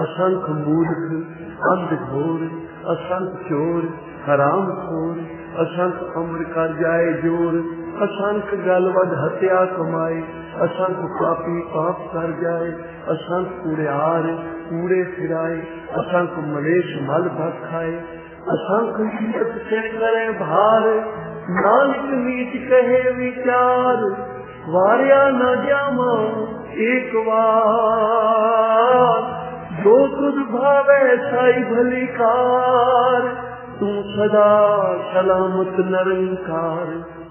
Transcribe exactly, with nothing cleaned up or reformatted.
असंख मूर्ख अंध घोर, असंख चोर हराम खोर, असंख अमर कर जाए जोर, असंख गलवद हत्या कमाए, असंख पापी पाप कर जाए, असंख कूड़ियार कूड़े फिराए, असंख मलेश मल भग खाए, असंख नीयत से करे भार, नानक नीच कहे विचार, वारिया न जामा एक बार, जो तुझ भावे साई भलिकार, तू सदा सलामत निरंकार।